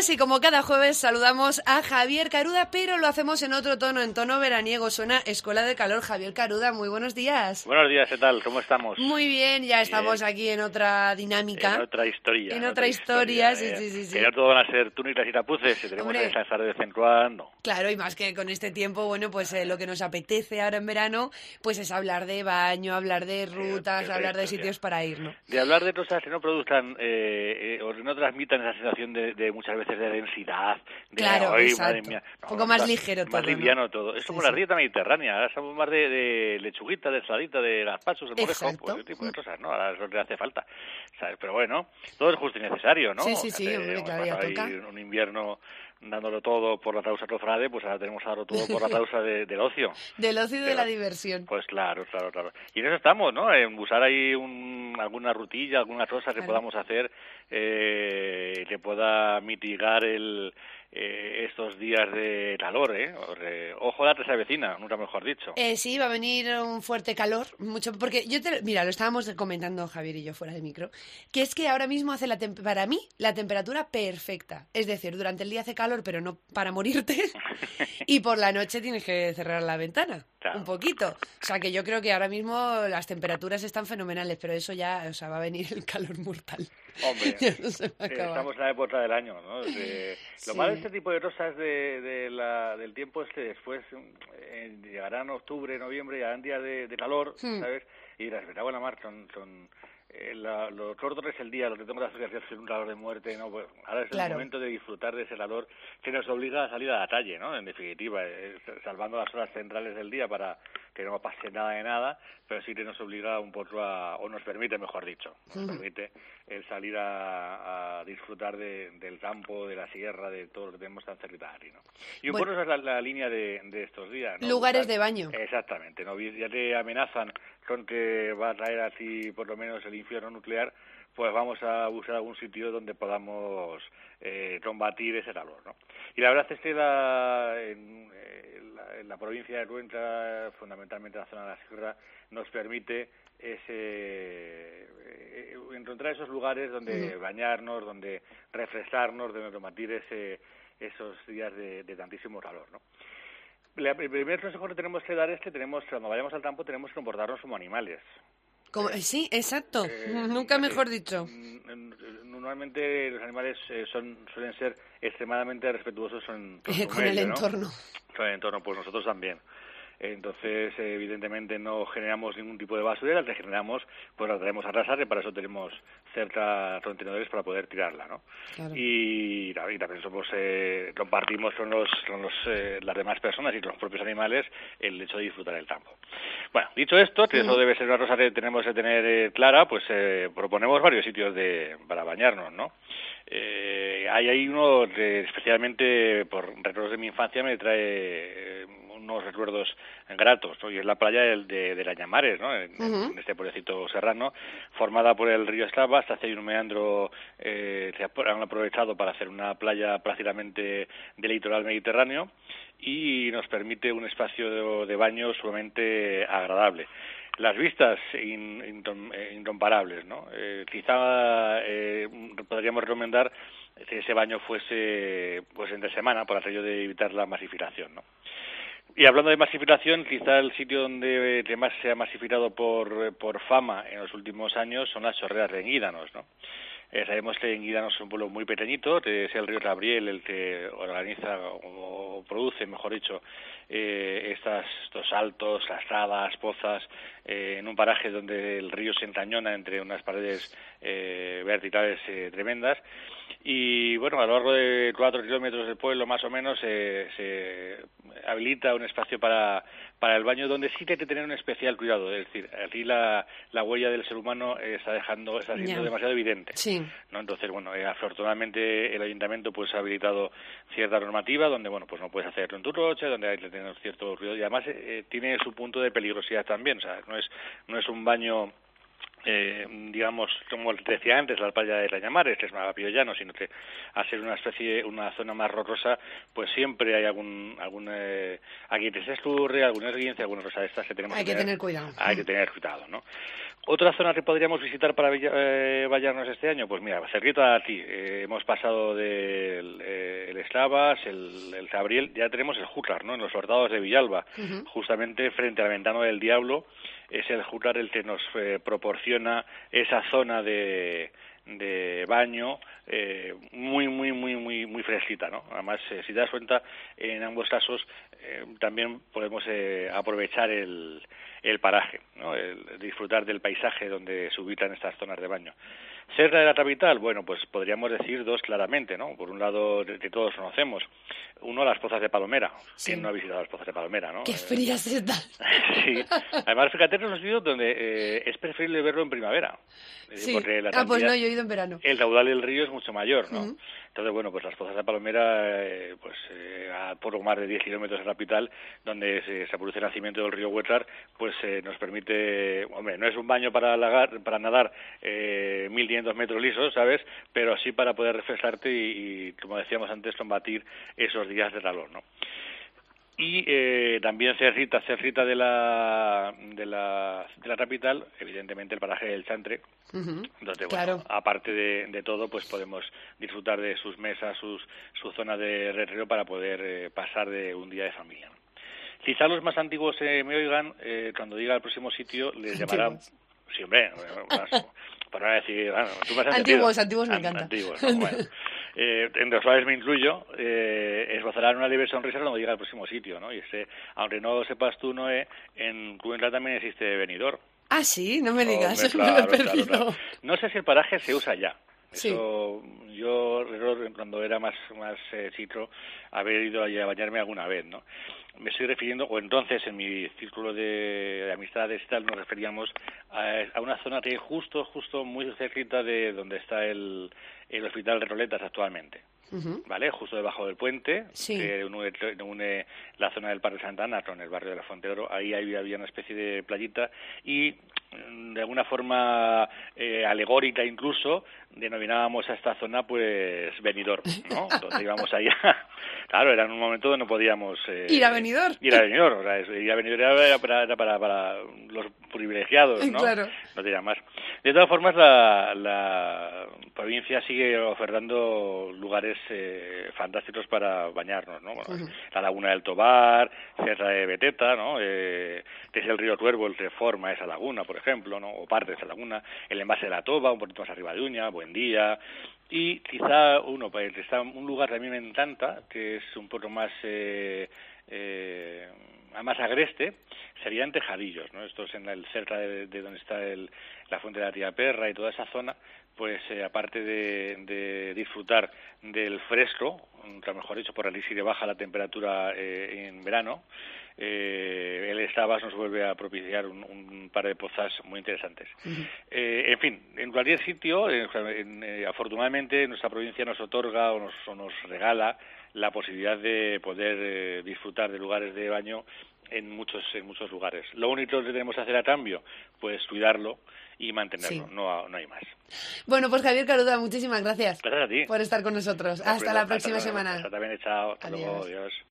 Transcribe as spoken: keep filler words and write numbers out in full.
días y como cada jueves saludamos a Javier Caruda, pero lo hacemos en otro tono, en tono veraniego. Suena Escuela de Calor. Javier Caruda, muy buenos días. Buenos días, ¿qué tal? ¿Cómo estamos? Muy bien, ya estamos bien. aquí en otra dinámica. En otra historia. En, en otra, otra historia, historia, sí, eh. sí, sí, sí. Que ya todo van a ser túnicas y tapuces, que tenemos Hombre, que descansar de vez en cuando. Claro, y más que con este tiempo, bueno, pues eh, lo que nos apetece ahora en verano, pues es hablar de baño, hablar de rutas, Perfecto, hablar de ya. sitios para ir, ¿no? De hablar de cosas que no produzcan eh, eh, o que no transmitan esa sensación de, de muchas veces de densidad, de Claro, ¡ay, exacto. madre mía! No, Un poco más está, ligero todo, más liviano ¿no? todo. Es Sí, como la sí. dieta mediterránea, ahora somos más de, de lechuguita, de ensaladita, de gazpachos, de morejo, Exacto. pues ese tipo de cosas, ¿no? Ahora es lo que hace falta, ¿sabes? Pero bueno, todo es justo y necesario, ¿no? Sí, sí, O sea, sí, te- hombre, hemos claro, ya pasado toca. ahí un invierno dándolo todo por la causa Cofrade, pues ahora tenemos que darlo todo por la causa de, del ocio. Del ocio y de Del la ocio. diversión. Pues claro, claro, claro. Y en eso estamos, ¿no? En buscar ahí un, alguna rutilla, alguna cosa que Claro. podamos hacer eh, que pueda mitigar el eh, estos días de calor, ¿eh? Ojo la se avecina, nunca mejor dicho. Eh, sí, va a venir un fuerte calor, mucho, porque yo te, mira, lo estábamos comentando Javier y yo fuera de micro, que es que ahora mismo hace la tem- para mí la temperatura perfecta, es decir, durante el día hace calor, pero no para morirte, y por la noche tienes que cerrar la ventana, Claro. un poquito, o sea que yo creo que ahora mismo las temperaturas están fenomenales, pero eso ya, o sea, va a venir el calor mortal. Hombre, Ya no se va a eh, acabar. estamos en la época del año, ¿no? De, Sí. Lo malo de este tipo de cosas de, de la, del tiempo es que después eh, llegarán octubre, noviembre, y harán días de, de calor, Hmm. ¿sabes? Y las me cago en la mar, son... son eh, la, lo corto es el día, lo que tengo que hacer es hacer un calor de muerte, ¿no? Pues ahora es Claro. el momento de disfrutar de ese calor que nos obliga a salir a la calle, ¿no? En definitiva, eh, salvando las horas centrales del día para que no pase nada de nada, pero sí que nos obliga un poco a, o nos permite, mejor dicho, nos permite el salir a, a disfrutar de, del campo, de la sierra, de todo lo que tenemos tan cerquita de aquí, ¿no? Y un Bueno. poco esa es la, la línea de, de estos días, ¿no? Lugares Buscar- de baño. Exactamente, ¿no? Ya te amenazan con que va a traer así por lo menos el infierno nuclear, pues vamos a buscar algún sitio donde podamos eh, combatir ese calor, ¿no? Y la verdad es que la, en, eh, la, en la provincia de Cuenca, fundamentalmente la zona de la sierra, nos permite ese eh, encontrar esos lugares donde Ujú. bañarnos, donde refrescarnos, donde combatir ese, esos días de, de tantísimo calor, ¿no? La- el primer consejo que tenemos que dar es que tenemos, cuando vayamos al campo tenemos que comportarnos como animales. Como- sí, exacto, Eh, nunca eh, mejor dicho. mm, Normalmente los animales eh, son suelen ser extremadamente respetuosos con, con su Con el medio, ¿no? entorno. Con el entorno, pues nosotros también. Entonces, eh, evidentemente no generamos ningún tipo de basurera, la generamos, pues la traemos a rasar, y para eso tenemos cerca contenedores para poder tirarla, ¿no? Claro. Y, y también somos, eh, compartimos con, los, con los, eh, las demás personas y con los propios animales el hecho de disfrutar el campo. Bueno, dicho esto, que eso Ujú. debe ser una cosa que tenemos que tener eh, clara, pues eh, proponemos varios sitios de, para bañarnos, ¿no? Eh, hay ahí uno que especialmente por recuerdos de mi infancia me trae eh, unos recuerdos gratos, ¿no? Y es la playa del, de, de Lañamares, ¿no? En, Ujú. en este pueblecito serrano, formada por el río Eslava, hasta hace un meandro eh, que han aprovechado para hacer una playa prácticamente del litoral mediterráneo y nos permite un espacio de, de baño sumamente agradable. Las vistas in, in, incomparables, ¿no? Eh, quizá eh, podríamos recomendar que ese baño fuese pues entre semana por aquello de evitar la masificación, ¿no? Y hablando de masificación, quizá el sitio donde que más se ha masificado por, por fama en los últimos años son las chorreras de Enguídanos, ¿no? Eh, sabemos que Enguídanos es un pueblo muy pequeñito, que es el río Gabriel el que organiza o produce, mejor dicho, eh, estas, estos saltos, lastradas, pozas, eh, en un paraje donde el río se encañona entre unas paredes eh, verticales eh, tremendas. Y bueno, a lo largo de cuatro kilómetros del pueblo más o menos eh, se habilita un espacio para, para el baño donde sí que hay que tener un especial cuidado, es decir, aquí la, la huella del ser humano eh, está dejando, está siendo Ya. demasiado evidente, Sí. ¿no? Entonces, bueno, eh, afortunadamente el ayuntamiento pues ha habilitado cierta normativa donde, bueno, pues no puedes hacerlo en tu coche, donde hay que tener cierto ruido y además eh, tiene su punto de peligrosidad también, o sea, no es, no es un baño Eh, digamos, como te decía antes, la playa de Rañamares, que es más llano, sino que al ser una especie, una zona más rocosa, pues siempre hay algún, algún eh, aquí te se escurre, algún esguince, alguna cosa de estas que tenemos Hay que que tener cuidado. Hay que tener cuidado, ¿no? Otra zona que podríamos visitar para eh, bañarnos este año, pues mira, cerquita a ti, eh, hemos pasado del eh, el Eslavas, el, el Cabriel, ya tenemos el Júcar, ¿no? En los Hortados de Villalba, uh-huh. justamente frente al Ventano del Diablo, es el Júcar el que nos eh, proporciona esa zona de, de baño eh, muy, muy, muy, muy, muy fresquita, ¿no? Además, eh, si te das cuenta, en ambos casos eh, también podemos eh, aprovechar el, el paraje, ¿no? El disfrutar del paisaje donde se ubican estas zonas de baño. Cerca de la capital, bueno, pues podríamos decir dos claramente, ¿no? Por un lado, que todos conocemos, uno, las Pozas de Palomera. Sí. ¿Quién no ha visitado las Pozas de Palomera, no? ¡Qué frías están! Sí. Además, fíjate, es un sitio donde eh, es preferible verlo en primavera. Sí. Porque la ah, pues no, yo he ido en verano. El caudal del río es mucho mayor, ¿no? Uh-huh. Entonces, bueno, pues las Pozas de Palomera, eh, pues eh, a poco más de diez kilómetros de la capital, donde se, se produce el nacimiento del río Huétar, pues eh, nos permite, hombre, no es un baño para, lagar, para nadar eh, mil quinientos metros lisos, ¿sabes? Pero sí para poder refrescarte y, y, como decíamos antes, combatir esos días de calor, ¿no? Y eh, también cerquita, cerquita de la, de la de la capital, evidentemente el paraje del Chantre, uh-huh. donde, bueno, claro. aparte de, de todo, pues podemos disfrutar de sus mesas, sus, su zona de recreo para poder eh, pasar de un día de familia, ¿no? Quizá los más antiguos eh, me oigan, eh, cuando diga el próximo sitio, les llamarán... Sí, hombre, para decir... Bueno, tú me has antiguos, antiguos me An- encanta. Antiguos, ¿no? Bueno. Eh, entre los cuales me incluyo, eh, esbozarán una leve sonrisa cuando llegue al próximo sitio, ¿no? Y ese, aunque no sepas tú, Noé, en Cuenca también existe Benidorm. Ah, sí, no me digas, Hombre, claro, me lo he perdido. Claro, claro. No sé si el paraje se usa ya. Eso, sí. Yo recuerdo cuando era más más eh, chico haber ido allí a bañarme alguna vez, ¿no? Me estoy refiriendo, o entonces en mi círculo de, de amistades y tal, nos referíamos a, a una zona que justo, justo muy cerquita de donde está el, el Hospital Reroletas actualmente. Uh-huh. ¿Vale? Justo debajo del puente, sí. que une, une la zona del Parque Santa Ana con el barrio de la Fuente de Oro. Ahí había, había una especie de playita y, de alguna forma eh, alegórica incluso, denominábamos a esta zona pues Benidorm, ¿no? Donde íbamos allá. Claro, era en un momento donde no podíamos... Eh, ¿Ir a Benidorm? Ir a Benidorm, o sea, ir a Benidorm era para, era para, para los privilegiados, ¿no? Claro. No te más. De todas formas, la, la provincia sigue ofertando lugares eh, fantásticos para bañarnos, ¿no? Bueno, uh-huh. La Laguna del Tobar, Sierra de Beteta, ¿no? Eh, que es el río Tuervo el que forma esa laguna, por ejemplo, ¿no? O parte de esa laguna, el embalse de la Toba, un poquito más arriba de Uña, Buendía, y quizá uno, pues, está un lugar que a mí me encanta, que es un poco más eh, eh, más agreste, serían Tejadillos, ¿no? Esto es en el cerca de, de donde está el, la fuente de la Tía Perra y toda esa zona, pues eh, aparte de, de disfrutar del fresco, nunca mejor dicho, por allí si le baja la temperatura eh, en verano, eh, el Estabas nos vuelve a propiciar un, un par de pozas muy interesantes. Uh-huh. Eh, en fin, en cualquier sitio, eh, en, eh, afortunadamente nuestra provincia nos otorga o nos, o nos regala la posibilidad de poder eh, disfrutar de lugares de baño en muchos en muchos lugares. Lo único que tenemos que hacer a cambio, pues cuidarlo y mantenerlo, sí. no, no hay más. Bueno, pues Javier Caruda, muchísimas gracias. Gracias a ti. Por estar con nosotros. Hasta, hasta la próxima hasta, semana. Hasta también, chao. Hasta Adiós. luego, adiós.